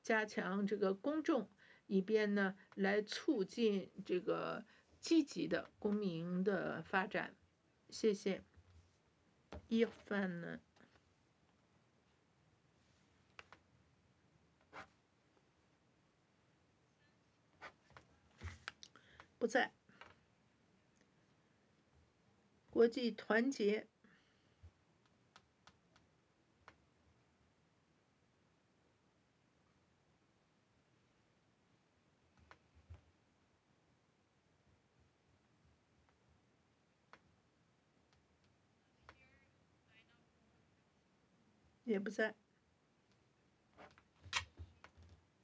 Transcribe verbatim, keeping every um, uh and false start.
加强这个公众，以便呢来促进这个积极的公民的发展。谢谢。一范呢？不在。国际团结。也不在。